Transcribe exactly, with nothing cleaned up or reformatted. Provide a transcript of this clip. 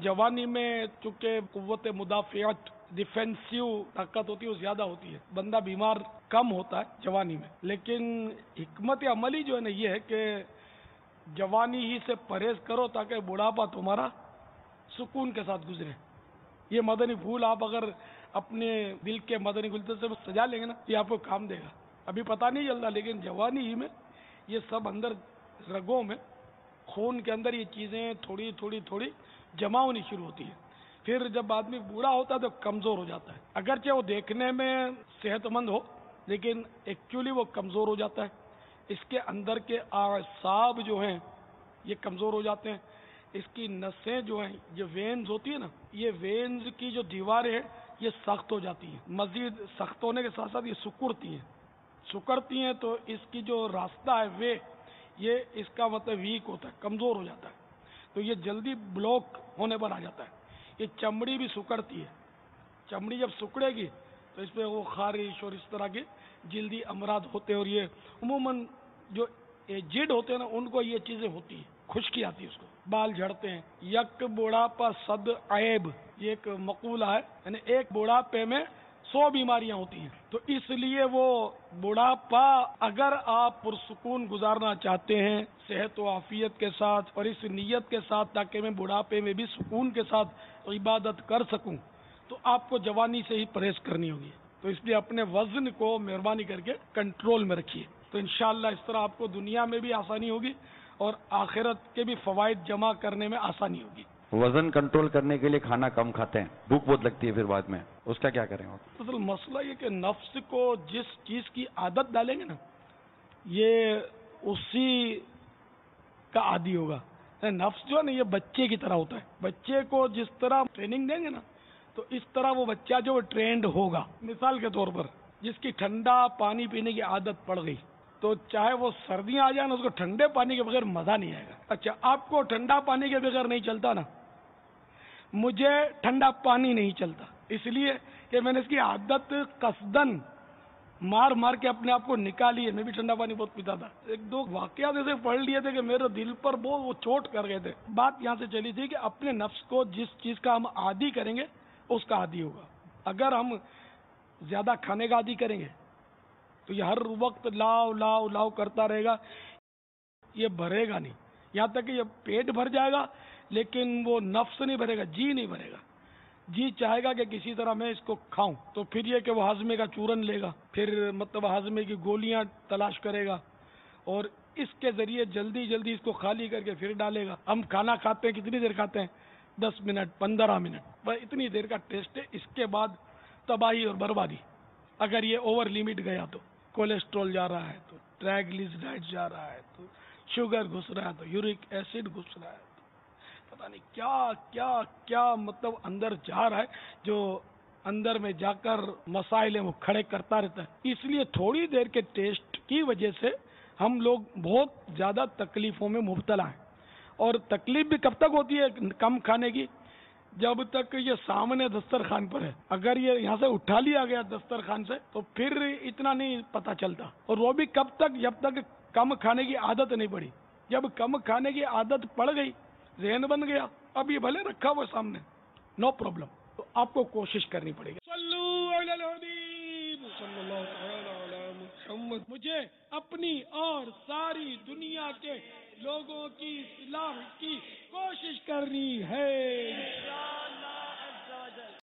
جوانی میں چونکہ قوت مدافعت ڈیفینسیو طاقت ہوتی ہے وہ زیادہ ہوتی ہے، بندہ بیمار کم ہوتا ہے جوانی میں. لیکن حکمت عملی جو ہے نا یہ ہے کہ جوانی ہی سے پرہیز کرو تاکہ بڑھاپا تمہارا سکون کے ساتھ گزرے. یہ مدنی پھول آپ اگر اپنے دل کے مدنی گلدستے سے سجا لیں گے نا یہ آپ کو کام دے گا. ابھی پتہ نہیں چلتا لیکن جوانی ہی میں یہ سب اندر رگوں میں خون کے اندر یہ چیزیں تھوڑی تھوڑی تھوڑی جمع ہونی شروع ہوتی ہیں. پھر جب آدمی بوڑھا ہوتا ہے تو کمزور ہو جاتا ہے. اگرچہ وہ دیکھنے میں صحت مند ہو لیکن ایکچولی وہ کمزور ہو جاتا ہے. اس کے اندر کے اعصاب جو ہیں یہ کمزور ہو جاتے ہیں. اس کی نسیں جو ہیں یہ وینز ہوتی ہیں نا یہ وینز کی جو دیواریں ہیں یہ سخت ہو جاتی ہیں. مزید سخت ہونے کے ساتھ ساتھ یہ سکڑتی ہیں سکڑتی ہیں تو اس کی جو راستہ ہے وے یہ اس کا مطلب ویک ہوتا ہے، کمزور ہو جاتا ہے. تو یہ جلدی بلاک ہونے پر آ جاتا ہے. یہ چمڑی بھی سکڑتی ہے. چمڑی جب سکڑے گی تو اس پہ وہ خارش اور اس طرح کے جلدی امراض ہوتے ہیں. اور یہ عموماً جو ایجڈ ہوتے ہیں نا ان کو یہ چیزیں ہوتی ہیں، خشکی آتی ہے، اس کو بال جھڑتے ہیں. یک بڑھاپا صد عیب یہ ایک مقولہ ہے، یعنی ایک بڑھاپے میں سو بیماریاں ہوتی ہیں. تو اس لیے وہ بڑھاپا اگر آپ پرسکون گزارنا چاہتے ہیں صحت و عافیت کے ساتھ اور اس نیت کے ساتھ تاکہ میں بڑھاپے میں بھی سکون کے ساتھ عبادت کر سکوں تو آپ کو جوانی سے ہی پرہیز کرنی ہوگی. تو اس لیے اپنے وزن کو مہربانی کر کے کنٹرول میں رکھیے. تو انشاءاللہ اس طرح آپ کو دنیا میں بھی آسانی ہوگی اور آخرت کے بھی فوائد جمع کرنے میں آسانی ہوگی. وزن کنٹرول کرنے کے لیے کھانا کم کھاتے ہیں، بھوک بہت لگتی ہے پھر بعد میں، اس کا کیا کریں آپ؟ اصل مسئلہ یہ کہ نفس کو جس چیز کی عادت ڈالیں گے نا یہ اسی کا عادی ہوگا. نفس جو ہے نا یہ بچے کی طرح ہوتا ہے. بچے کو جس طرح ٹریننگ دیں گے نا تو اس طرح وہ بچہ جو ٹرینڈ ہوگا. مثال کے طور پر جس کی ٹھنڈا پانی پینے کی عادت پڑ گئی تو چاہے وہ سردیاں آ جائیں نا اس کو ٹھنڈے پانی کے بغیر مزہ نہیں آئے گا. اچھا آپ کو ٹھنڈا پانی کے بغیر نہیں چلتا نا، مجھے ٹھنڈا پانی نہیں چلتا اس لیے کہ میں نے اس کی عادت قصدن مار مار کے اپنے آپ کو نکالی ہے. میں بھی ٹھنڈا پانی بہت پیتا تھا. ایک دو واقعات ایسے پڑھ لیے تھے کہ میرے دل پر بہت وہ چوٹ کر گئے تھے. بات یہاں سے چلی تھی کہ اپنے نفس کو جس چیز کا ہم عادی کریں گے اس کا عادی ہوگا. اگر ہم زیادہ کھانے کا عادی کریں گے تو یہ ہر وقت لاؤ لاؤ لاؤ کرتا رہے گا، یہ بھرے گا نہیں. یہاں تک کہ یہ پیٹ بھر جائے گا لیکن وہ نفس نہیں بھرے گا، جی نہیں بھرے گا. جی چاہے گا کہ کسی طرح میں اس کو کھاؤں تو پھر یہ کہ وہ ہاضمے کا چورن لے گا، پھر مطلب ہاضمے کی گولیاں تلاش کرے گا اور اس کے ذریعے جلدی جلدی اس کو خالی کر کے پھر ڈالے گا. ہم کھانا کھاتے ہیں کتنی دیر کھاتے ہیں؟ دس منٹ پندرہ منٹ بس اتنی دیر کا ٹیسٹ ہے. اس کے بعد تباہی اور بربادی. اگر یہ اوور لیمٹ گیا تو کولیسٹرول جا رہا ہے تو ٹرائیگلیسرائڈ جا رہا ہے تو شوگر گھس رہا ہے تو یورک ایسڈ گھس رہا ہے تو پتہ نہیں کیا کیا کیا مطلب اندر جا رہا ہے جو اندر میں جا کر مسائل وہ کھڑے کرتا رہتا ہے. اس لیے تھوڑی دیر کے ٹیسٹ کی وجہ سے ہم لوگ بہت زیادہ تکلیفوں میں مبتلا ہیں. اور تکلیف بھی کب تک ہوتی ہے کم کھانے کی؟ جب تک یہ سامنے دسترخوان پر ہے. اگر یہ یہاں سے اٹھا لیا گیا دسترخوان سے تو پھر اتنا نہیں پتہ چلتا. اور وہ بھی کب تک؟ جب تک کم کھانے کی عادت نہیں پڑی. جب کم کھانے کی عادت پڑ گئی ذہن بن گیا اب یہ بھلے رکھا ہوا سامنے نو پرابلم، تو آپ کو کوشش کرنی پڑے گی. صلو علی الحبیب صلی اللہ تعالی علی محمد. مجھے اپنی اور ساری دنیا کے لوگوں کی اصلاح کی کوشش کرنی ہے.